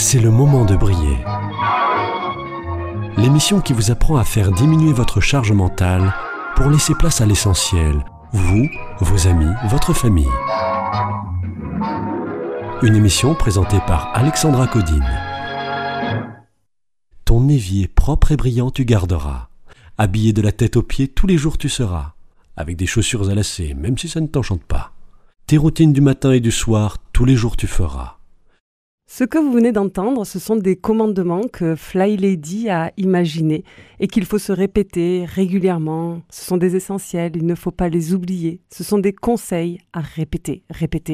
c'est le moment de briller. L'émission qui vous apprend à faire diminuer votre charge mentale pour laisser place à l'essentiel, vous, vos amis, votre famille. Une émission présentée par Alexandra Codine. Ton évier propre et brillant tu garderas. Habillé de la tête aux pieds, tous les jours tu seras. Avec des chaussures à lacets, même si ça ne t'enchante pas. Tes routines du matin et du soir, tous les jours tu feras. Ce que vous venez d'entendre, ce sont des commandements que Fly Lady a imaginés et qu'il faut se répéter régulièrement. Ce sont des essentiels, il ne faut pas les oublier. Ce sont des conseils à répéter.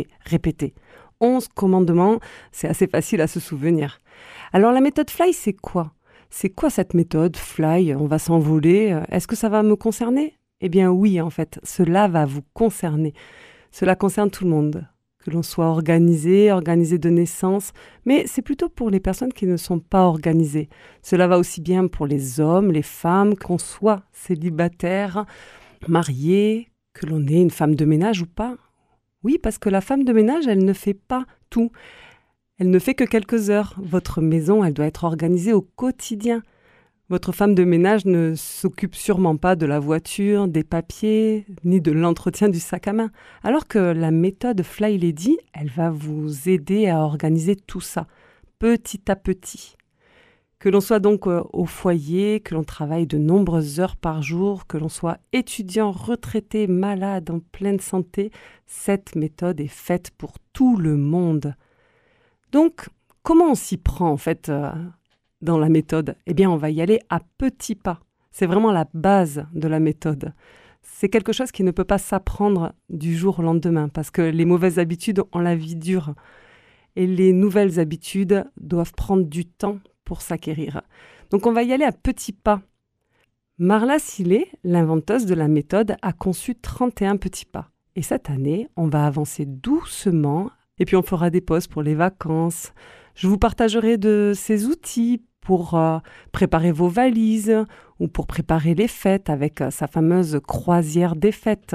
11 commandements, c'est assez facile à se souvenir. Alors la méthode Fly, c'est quoi ? C'est quoi cette méthode Fly ? On va s'envoler. Est-ce que ça va me concerner ? Eh bien oui, en fait, cela va vous concerner. Cela concerne tout le monde. Que l'on soit organisé de naissance, mais c'est plutôt pour les personnes qui ne sont pas organisées. Cela va aussi bien pour les hommes, les femmes, qu'on soit célibataire, marié, que l'on ait une femme de ménage ou pas. Oui, parce que la femme de ménage, elle ne fait pas tout. Elle ne fait que quelques heures. Votre maison, elle doit être organisée au quotidien. Votre femme de ménage ne s'occupe sûrement pas de la voiture, des papiers, ni de l'entretien du sac à main. Alors que la méthode Fly Lady, elle va vous aider à organiser tout ça, petit à petit. Que l'on soit donc au foyer, que l'on travaille de nombreuses heures par jour, que l'on soit étudiant, retraité, malade, en pleine santé, cette méthode est faite pour tout le monde. Donc, comment on s'y prend en fait dans la méthode ? Eh bien, on va y aller à petits pas. C'est vraiment la base de la méthode. C'est quelque chose qui ne peut pas s'apprendre du jour au lendemain parce que les mauvaises habitudes ont la vie dure et les nouvelles habitudes doivent prendre du temps pour s'acquérir. Donc, on va y aller à petits pas. Marla Sillet, l'inventeuse de la méthode, a conçu 31 petits pas. Et cette année, on va avancer doucement et puis on fera des pauses pour les vacances. Je vous partagerai de ces outils pour préparer vos valises ou pour préparer les fêtes avec sa fameuse croisière des fêtes.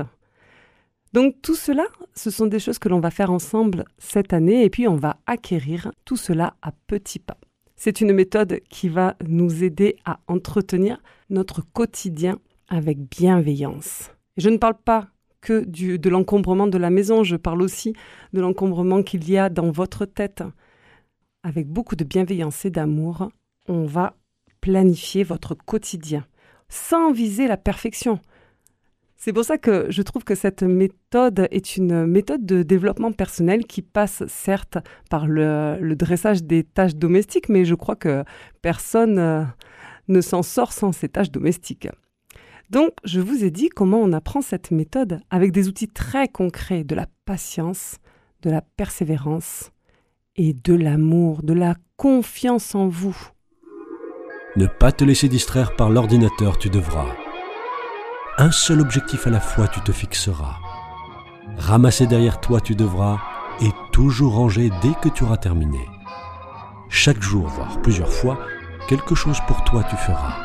Donc tout cela, ce sont des choses que l'on va faire ensemble cette année et puis on va acquérir tout cela à petits pas. C'est une méthode qui va nous aider à entretenir notre quotidien avec bienveillance. Et je ne parle pas que de l'encombrement de la maison, je parle aussi de l'encombrement qu'il y a dans votre tête. Avec beaucoup de bienveillance et d'amour, on va planifier votre quotidien, sans viser la perfection. C'est pour ça que je trouve que cette méthode est une méthode de développement personnel qui passe certes par le dressage des tâches domestiques, mais je crois que personne ne s'en sort sans ces tâches domestiques. Donc, je vous ai dit comment on apprend cette méthode avec des outils très concrets, de la patience, de la persévérance et de l'amour, de la confiance en vous. Ne pas te laisser distraire par l'ordinateur, tu devras. Un seul objectif à la fois, tu te fixeras. Ramasser derrière toi, tu devras, et toujours ranger dès que tu auras terminé. Chaque jour, voire plusieurs fois, quelque chose pour toi tu feras.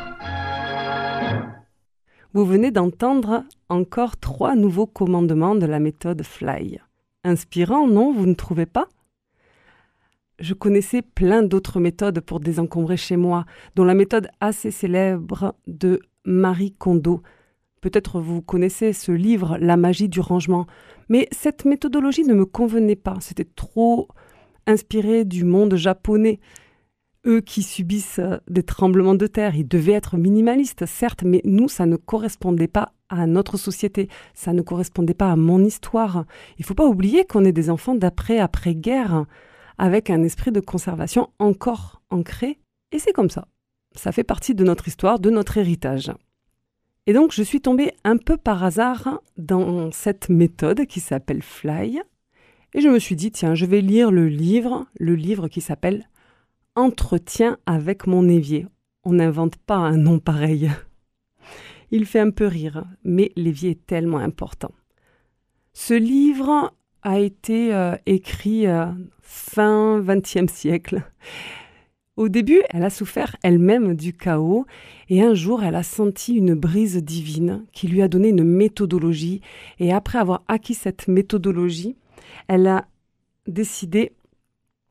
Vous venez d'entendre encore 3 nouveaux commandements de la méthode Fly. Inspirant, non, vous ne trouvez pas ? Je connaissais plein d'autres méthodes pour désencombrer chez moi, dont la méthode assez célèbre de Marie Kondo. Peut-être vous connaissez ce livre, La magie du rangement. Mais cette méthodologie ne me convenait pas. C'était trop inspiré du monde japonais. Eux qui subissent des tremblements de terre, ils devaient être minimalistes, certes, mais nous, ça ne correspondait pas à notre société. Ça ne correspondait pas à mon histoire. Il ne faut pas oublier qu'on est des enfants d'après-guerre, avec un esprit de conservation encore ancré. Et c'est comme ça. Ça fait partie de notre histoire, de notre héritage. Et donc, je suis tombée un peu par hasard dans cette méthode qui s'appelle Fly. Et je me suis dit, tiens, je vais lire le livre qui s'appelle « Entretien avec mon évier ». On n'invente pas un nom pareil. Il fait un peu rire, mais l'évier est tellement important. Ce livre a été écrit fin XXe siècle. Au début, elle a souffert elle-même du chaos et un jour, elle a senti une brise divine qui lui a donné une méthodologie. Et après avoir acquis cette méthodologie, elle a décidé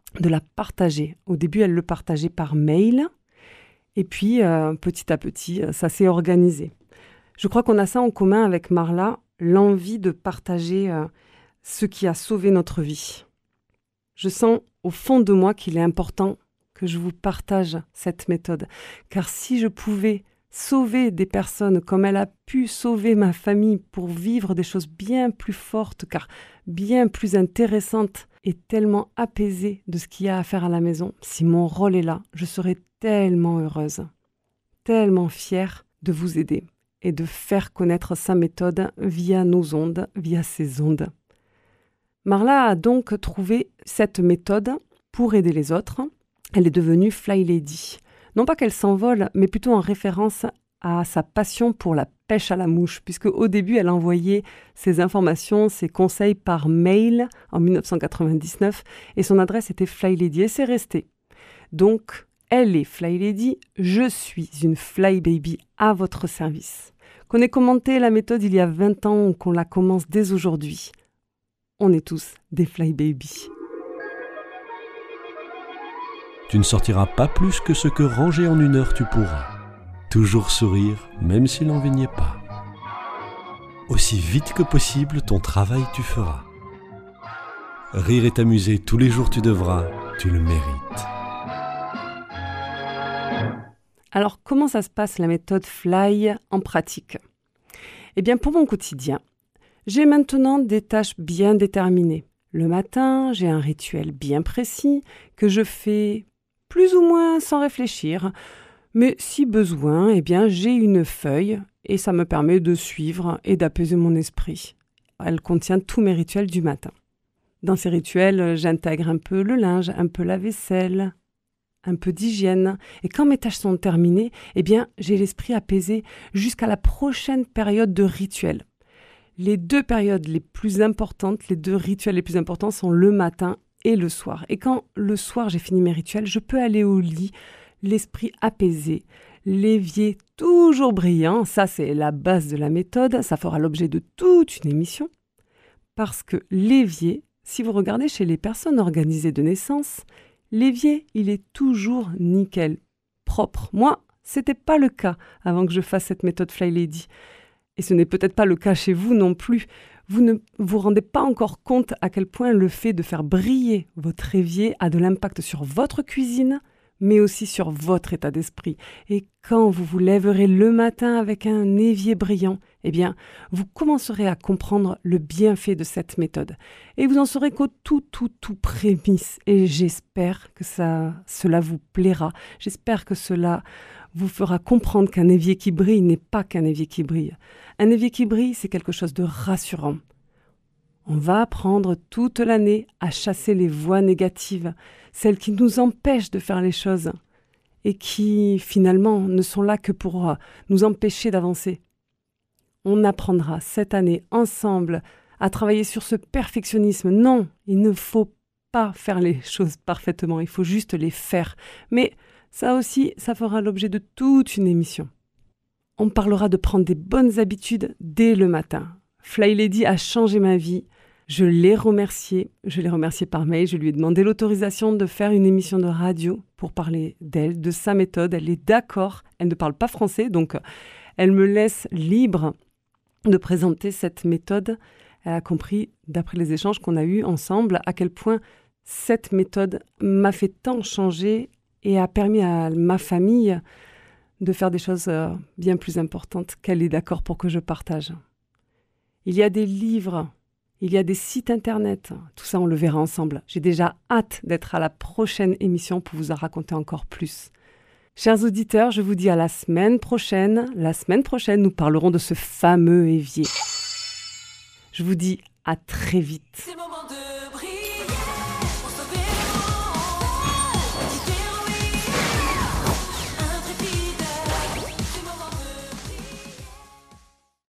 de la partager. Au début, elle le partageait par mail. Et puis, petit à petit, ça s'est organisé. Je crois qu'on a ça en commun avec Marla, l'envie de partager ce qui a sauvé notre vie. Je sens au fond de moi qu'il est important que je vous partage cette méthode. Car si je pouvais sauver des personnes comme elle a pu sauver ma famille pour vivre des choses bien plus fortes, car bien plus intéressantes et tellement apaisées de ce qu'il y a à faire à la maison, si mon rôle est là, je serais tellement heureuse, tellement fière de vous aider et de faire connaître sa méthode via nos ondes, via ces ondes. Marla a donc trouvé cette méthode pour aider les autres. Elle est devenue Fly Lady. Non pas qu'elle s'envole, mais plutôt en référence à sa passion pour la pêche à la mouche, puisque au début, elle envoyait ses informations, ses conseils par mail en 1999, et son adresse était Fly Lady, et c'est resté. Donc, elle est Fly Lady, je suis une Fly Baby à votre service. Qu'on ait commenté la méthode il y a 20 ans ou qu'on la commence dès aujourd'hui, on est tous des Fly Baby. Tu ne sortiras pas plus que ce que ranger en 1 heure tu pourras. Toujours sourire, même si l'envie n'y est pas. Aussi vite que possible, ton travail tu feras. Rire et t'amuser tous les jours tu devras, tu le mérites. Alors, comment ça se passe la méthode Fly en pratique ? Eh bien, pour mon quotidien, j'ai maintenant des tâches bien déterminées. Le matin, j'ai un rituel bien précis que je fais plus ou moins sans réfléchir. Mais si besoin, eh bien, j'ai une feuille et ça me permet de suivre et d'apaiser mon esprit. Elle contient tous mes rituels du matin. Dans ces rituels, j'intègre un peu le linge, un peu la vaisselle, un peu d'hygiène. Et quand mes tâches sont terminées, eh bien, j'ai l'esprit apaisé jusqu'à la prochaine période de rituel. Les 2 périodes les plus importantes, les 2 rituels les plus importants sont le matin et le soir. Et quand le soir, j'ai fini mes rituels, je peux aller au lit, l'esprit apaisé, l'évier toujours brillant. Ça, c'est la base de la méthode. Ça fera l'objet de toute une émission. Parce que l'évier, si vous regardez chez les personnes organisées de naissance, l'évier, il est toujours nickel, propre. Moi, c'était pas le cas avant que je fasse cette méthode Fly Lady. Et ce n'est peut-être pas le cas chez vous non plus. Vous ne vous rendez pas encore compte à quel point le fait de faire briller votre évier a de l'impact sur votre cuisine, mais aussi sur votre état d'esprit. Et quand vous vous lèverez le matin avec un évier brillant, eh bien, vous commencerez à comprendre le bienfait de cette méthode. Et vous en serez qu'au tout prémices. Et j'espère que cela vous plaira. J'espère que cela vous fera comprendre qu'un évier qui brille n'est pas qu'un évier qui brille. Un évier qui brille, c'est quelque chose de rassurant. On va apprendre toute l'année à chasser les voix négatives, celles qui nous empêchent de faire les choses et qui, finalement, ne sont là que pour nous empêcher d'avancer. On apprendra cette année ensemble à travailler sur ce perfectionnisme. Non, il ne faut pas faire les choses parfaitement, il faut juste les faire. Mais ça aussi, ça fera l'objet de toute une émission. On parlera de prendre des bonnes habitudes dès le matin. Fly Lady a changé ma vie. Je l'ai remerciée par mail. Je lui ai demandé l'autorisation de faire une émission de radio pour parler d'elle, de sa méthode. Elle est d'accord. Elle ne parle pas français, donc elle me laisse libre de présenter cette méthode. Elle a compris, d'après les échanges qu'on a eus ensemble, à quel point cette méthode m'a fait tant changer et a permis à ma famille de faire des choses bien plus importantes qu'elle est d'accord pour que je partage. Il y a des livres, il y a des sites internet, tout ça on le verra ensemble. J'ai déjà hâte d'être à la prochaine émission pour vous en raconter encore plus. Chers auditeurs, je vous dis à la semaine prochaine. La semaine prochaine, nous parlerons de ce fameux évier. Je vous dis à très vite.